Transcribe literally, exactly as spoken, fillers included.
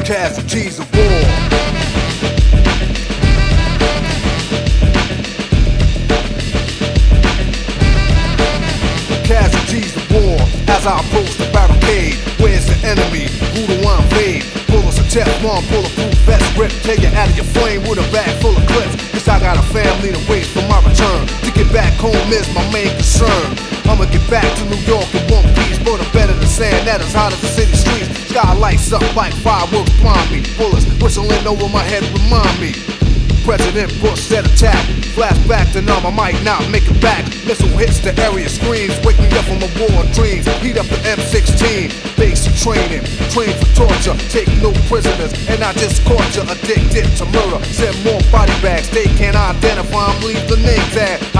Casualties of war. Casualties of war. As I approach the barricade, where's the enemy? Who do I invade? Bullets of Teflon, bulletproof vest grip. Take you out of your flame with a bag full of clips. Cause I got a family to wait for my return. To get back home is my main concern. I'ma get back to New York in one piece, but I'm better than sand that is hot as the city streets. Sky lights up like fireworks blind me. Bullets whistling over my head remind me. President Bush said attack. Flashback to numb, I might not make it back. Missile hits the area screams, wake me up from my war dreams. Heat up the M sixteen, basic training, train for torture, take no prisoners, and I just caught you addicted to murder. Send more body bags, they can't identify them, leave the name tag.